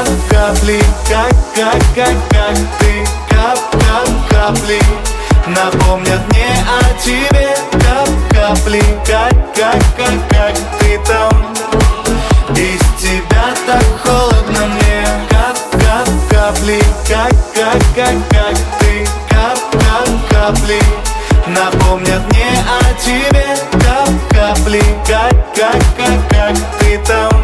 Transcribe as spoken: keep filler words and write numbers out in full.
кап капли, как, как, как, как ты. Кап кап капли напомнят мне о тебе. Кап капли, как, как, как, как ты там. Без тебя так холодно мне. Кап кап капли, как, как, как, как ты. Кап кап капли напомнят мне о тебе. Кап капли, как, как, как, как ты там.